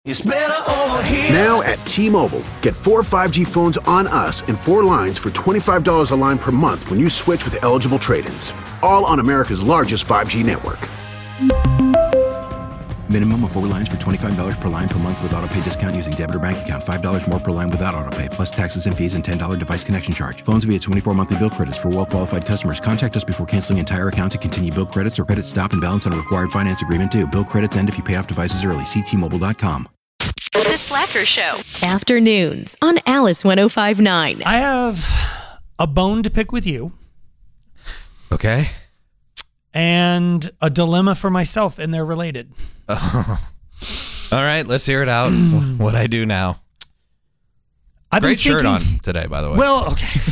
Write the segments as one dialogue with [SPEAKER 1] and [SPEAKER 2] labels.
[SPEAKER 1] It's better over here.
[SPEAKER 2] Now at T-Mobile, get 4 5G phones on us and 4 lines for $25 a line per month when you switch with eligible trade-ins. All on America's largest 5G network.
[SPEAKER 3] Minimum of 4 lines for $25 per line per month with autopay discount using debit or bank account. $5 more per line without autopay, plus taxes and fees and $10 device connection charge. Phones via 24 monthly bill credits for well-qualified customers. Contact us before canceling entire account to continue bill credits or credit stop and balance on a required finance agreement due. Bill credits end if you pay off devices early. See T-Mobile.com.
[SPEAKER 4] The Slacker Show. Afternoons on Alice 105.9.
[SPEAKER 5] I have a bone to pick with you.
[SPEAKER 6] Okay.
[SPEAKER 5] And a dilemma for myself, and they're related.
[SPEAKER 6] All right, let's hear it out. What I do now. Great shirt on today, by the way.
[SPEAKER 5] Well,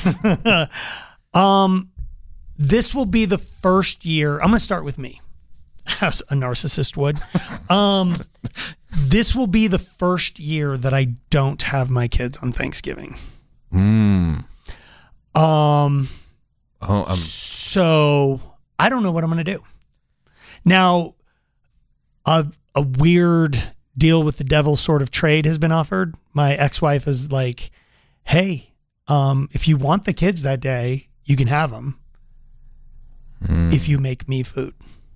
[SPEAKER 5] okay. This will be the first year. I'm going to start with me, as a narcissist would. This will be the first year that I don't have my kids on Thanksgiving. So I don't know what I'm going to do. Now, a weird deal with the devil sort of trade has been offered. My ex-wife is like, hey, if you want the kids that day, you can have them if you make me food.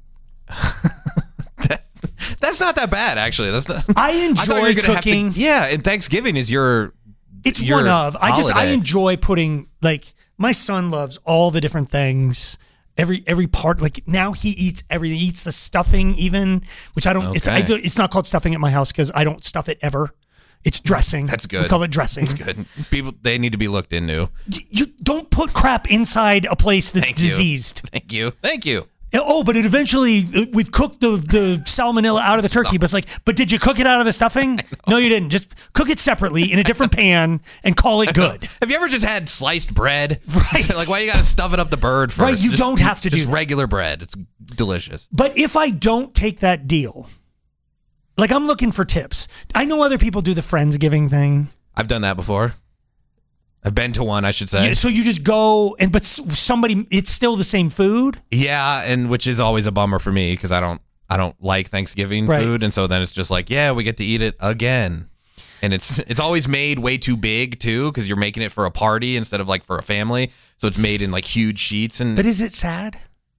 [SPEAKER 6] That's not that bad, actually. That's not.
[SPEAKER 5] I enjoy cooking.
[SPEAKER 6] Yeah, and Thanksgiving is your.
[SPEAKER 5] It's
[SPEAKER 6] your
[SPEAKER 5] one of.
[SPEAKER 6] holiday.
[SPEAKER 5] I enjoy putting, like, my son loves all the different things. Every part, like, now he eats everything. He eats the stuffing even, which I don't.
[SPEAKER 6] Okay.
[SPEAKER 5] It's not called stuffing at my house because I don't stuff it ever. It's dressing.
[SPEAKER 6] That's good.
[SPEAKER 5] We call it dressing.
[SPEAKER 6] That's good. People, they need to be looked into.
[SPEAKER 5] You don't put crap inside a place that's diseased.
[SPEAKER 6] Thank you.
[SPEAKER 5] Oh, but we've cooked the salmonella out of the turkey. But it's like, but did you cook it out of the stuffing? No, you didn't. Just cook it separately in a different pan and call it good.
[SPEAKER 6] Have you ever just had sliced bread?
[SPEAKER 5] Right.
[SPEAKER 6] Like, why you got to stuff it up the bird first?
[SPEAKER 5] Right, you don't have to do
[SPEAKER 6] just
[SPEAKER 5] that.
[SPEAKER 6] regular bread. It's delicious.
[SPEAKER 5] But if I don't take that deal, like, I'm looking for tips. I know other people do the Friendsgiving thing.
[SPEAKER 6] I've done that before. I've been to one, I should say.
[SPEAKER 5] Yeah, so you just go but somebody, it's still the same food.
[SPEAKER 6] Yeah, and which is always a bummer for me because I don't like Thanksgiving food, and so then it's just like, yeah, we get to eat it again, and it's always made way too big too because you're making it for a party instead of like for a family, so it's made in like huge sheets. And
[SPEAKER 5] but is it sad?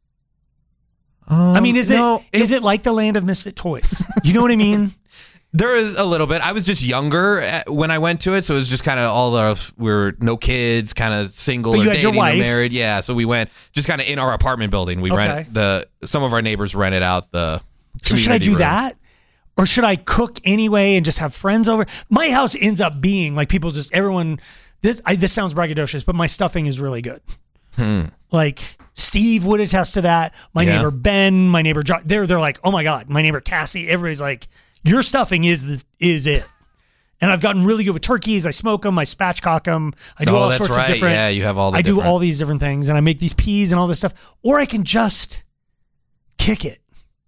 [SPEAKER 5] I mean, is it like the land of misfit toys? You know what I mean?
[SPEAKER 6] There is a little bit. I was just younger when I went to it, so it was just kind of we were no kids, kind of single or dating or married. Yeah, so we went just kind of in our apartment building. We some of our neighbors rented out the
[SPEAKER 5] So should I do that? Or should I cook anyway and just have friends over? My house ends up being like this sounds braggadocious, but my stuffing is really good. Like Steve would attest to that. My neighbor Ben, my neighbor John, they're like, oh my God, my neighbor Cassie, everybody's like, your stuffing is it. And I've gotten really good with turkeys. I smoke them. I spatchcock them. I do all sorts of different.
[SPEAKER 6] Yeah, you have all the
[SPEAKER 5] do all these different things, and I make these peas and all this stuff. Or I can just kick it.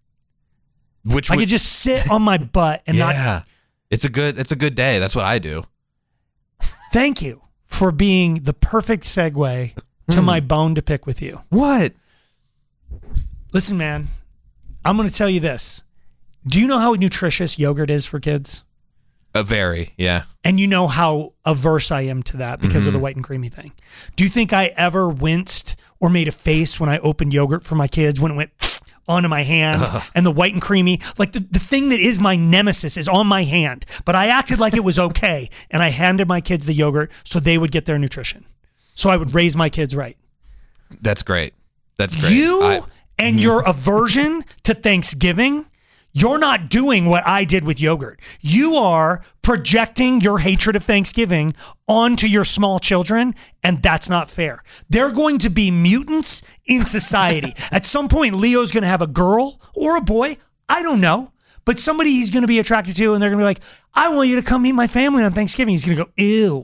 [SPEAKER 5] I could just sit on my butt and not.
[SPEAKER 6] Yeah, it's a good day. That's what I do.
[SPEAKER 5] Thank you for being the perfect segue to my bone to pick with you.
[SPEAKER 6] What?
[SPEAKER 5] Listen, man, I'm going to tell you this. Do you know how nutritious yogurt is for kids?
[SPEAKER 6] Very, yeah.
[SPEAKER 5] And you know how averse I am to that because of the white and creamy thing. Do you think I ever winced or made a face when I opened yogurt for my kids when it went onto my hand and the white and creamy? Like the thing that is my nemesis is on my hand, but I acted like it was okay. And I handed my kids the yogurt so they would get their nutrition. So I would raise my kids right.
[SPEAKER 6] That's great. That's great.
[SPEAKER 5] You and your aversion to Thanksgiving, you're not doing what I did with yogurt. You are projecting your hatred of Thanksgiving onto your small children, and that's not fair. They're going to be mutants in society. At some point, Leo's going to have a girl or a boy. I don't know. But somebody he's going to be attracted to, and they're going to be like, I want you to come meet my family on Thanksgiving. He's going to go, ew.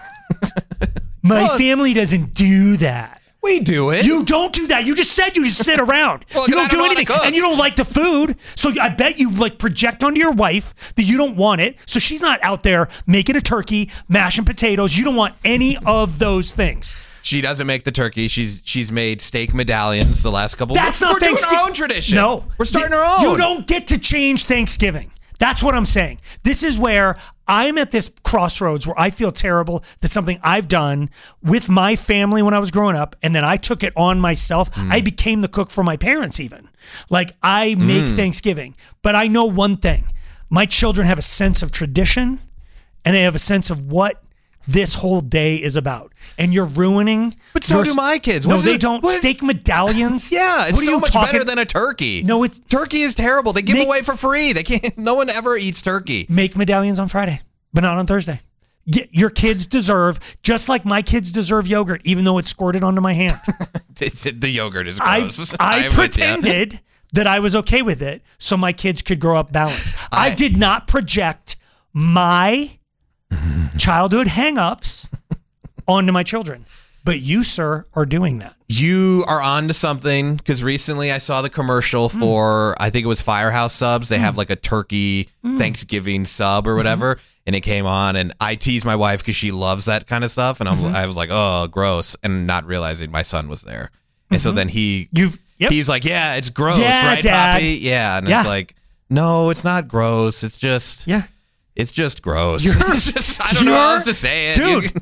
[SPEAKER 5] My family doesn't do that.
[SPEAKER 6] We do it.
[SPEAKER 5] You don't do that. You just said you just sit around.
[SPEAKER 6] Well,
[SPEAKER 5] you don't do anything. And you don't like the food. So I bet you like project onto your wife that you don't want it. So she's not out there making a turkey, mashing potatoes. You don't want any of those things.
[SPEAKER 6] She doesn't make the turkey. She's made steak medallions the last couple of weeks.
[SPEAKER 5] That's not Thanksgiving.
[SPEAKER 6] We're doing our own tradition.
[SPEAKER 5] No.
[SPEAKER 6] We're starting our own.
[SPEAKER 5] You don't get to change Thanksgiving. That's what I'm saying. This is where I'm at this crossroads where I feel terrible that something I've done with my family when I was growing up, and then I took it on myself. I became the cook for my parents even. Like, I make Thanksgiving. But I know one thing. My children have a sense of tradition, and they have a sense of what this whole day is about. And you're ruining.
[SPEAKER 6] But so do my kids.
[SPEAKER 5] No, they don't. Steak medallions.
[SPEAKER 6] Yeah, it's so much better than a turkey.
[SPEAKER 5] No,
[SPEAKER 6] turkey is terrible. They give away for free. They can't. No one ever eats turkey.
[SPEAKER 5] Make medallions on Friday, but not on Thursday. Your kids deserve, just like my kids deserve yogurt, even though it's squirted onto my hand.
[SPEAKER 6] The yogurt is gross.
[SPEAKER 5] I pretended that I was okay with it so my kids could grow up balanced. I did not project my childhood hang-ups onto my children. But you, sir, are doing that.
[SPEAKER 6] You are onto something, because recently I saw the commercial for, I think it was Firehouse Subs. They have like a turkey Thanksgiving sub or whatever, and it came on, and I teased my wife because she loves that kind of stuff, and I was like, oh, gross, and not realizing my son was there. And so then he's like, yeah, it's gross, right,
[SPEAKER 5] Dad?
[SPEAKER 6] Poppy? Yeah, and it's like, no, it's not gross. It's just... It's just gross. I don't know how else to say it.
[SPEAKER 5] Dude,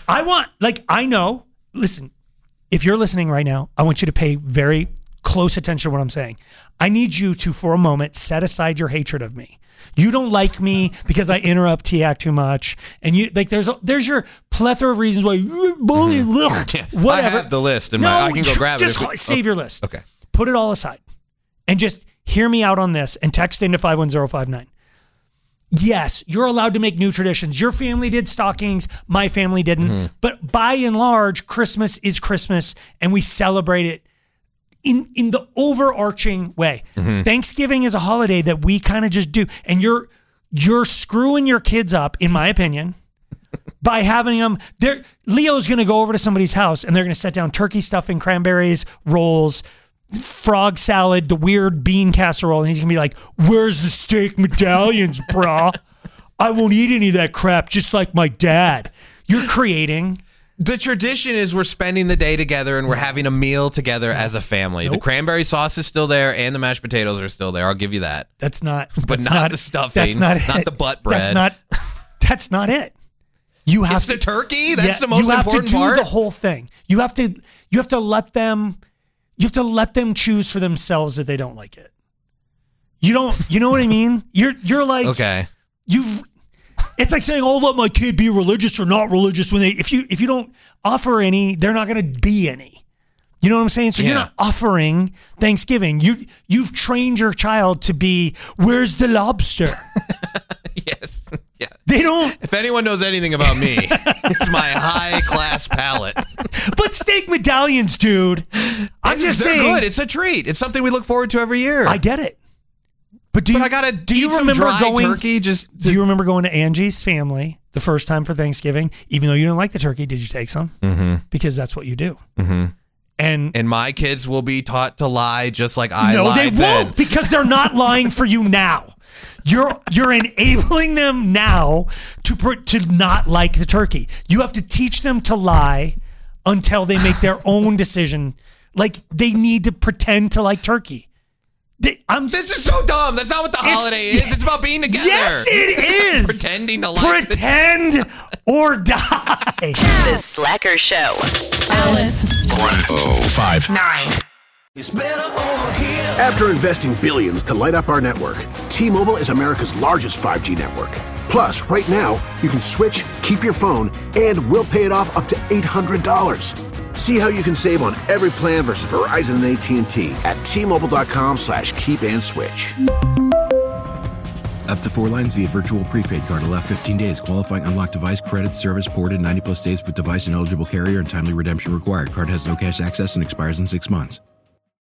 [SPEAKER 5] I know. Listen, if you're listening right now, I want you to pay very close attention to what I'm saying. I need you to, for a moment, set aside your hatred of me. You don't like me because I interrupt Tiak too much. And you like there's your plethora of reasons why you're bullying. Whatever.
[SPEAKER 6] I have the list, and I can go grab it.
[SPEAKER 5] Just save your list.
[SPEAKER 6] Okay.
[SPEAKER 5] Put it all aside. And just hear me out on this and text into 51059. Yes, you're allowed to make new traditions. Your family did stockings, my family didn't. But by and large, Christmas is Christmas, and we celebrate it in the overarching way. Thanksgiving is a holiday that we kind of just do. And you're screwing your kids up, in my opinion, by having them there. Leo's going to go over to somebody's house, and they're going to set down turkey stuffing, cranberries, rolls, frog salad, the weird bean casserole, and he's gonna be like, where's the steak medallions, brah? I won't eat any of that crap, just like my dad. You're creating...
[SPEAKER 6] The tradition is we're spending the day together and we're having a meal together as a family. The cranberry sauce is still there and the mashed potatoes are still there. I'll give you that.
[SPEAKER 5] That's not...
[SPEAKER 6] But not the stuffing. That's not it. Not the butt bread.
[SPEAKER 5] That's not it. You have
[SPEAKER 6] it's the turkey? That's the most important part?
[SPEAKER 5] You have to do the whole thing. You have to let them... You have to let them choose for themselves if they don't like it. You know what I mean? You're like,
[SPEAKER 6] okay.
[SPEAKER 5] It's like saying, "Oh, let my kid be religious or not religious." When if you don't offer any, they're not going to be any. You know what I'm saying? So you're not offering Thanksgiving. You've trained your child to be, where's the lobster?
[SPEAKER 6] Yes. Yeah.
[SPEAKER 5] They don't.
[SPEAKER 6] If anyone knows anything about me, it's my high class palate.
[SPEAKER 5] But steak medallions, dude. I'm just saying.
[SPEAKER 6] They're good. It's a treat. It's something we look forward to every year.
[SPEAKER 5] I get it. But
[SPEAKER 6] I gotta eat some dry turkey. Do
[SPEAKER 5] you remember going to Angie's family the first time for Thanksgiving? Even though you didn't like the turkey, did you take some? Because that's what you do. And
[SPEAKER 6] my kids will be taught to lie just like I lied.
[SPEAKER 5] No, they won't, because they're not lying for you now. You're enabling them now to not like the turkey. You have to teach them to lie until they make their own decision. Like, they need to pretend to like turkey.
[SPEAKER 6] This is so dumb. That's not what the holiday is. It's about being together.
[SPEAKER 5] Yes, it is.
[SPEAKER 6] Pretending to like.
[SPEAKER 5] Pretend or die.
[SPEAKER 4] The Slacker Show. Alice.
[SPEAKER 2] 1059. After investing billions to light up our network, T-Mobile is America's largest 5G network. Plus, right now, you can switch, keep your phone, and we'll pay it off up to $800. See how you can save on every plan versus Verizon and AT&T at T-Mobile.com/keep-and-switch.
[SPEAKER 3] Up to 4 lines via virtual prepaid card. Allow 15 days. Qualifying unlocked device credit service ported 90+ days with device and eligible carrier and timely redemption required. Card has no cash access and expires in 6 months.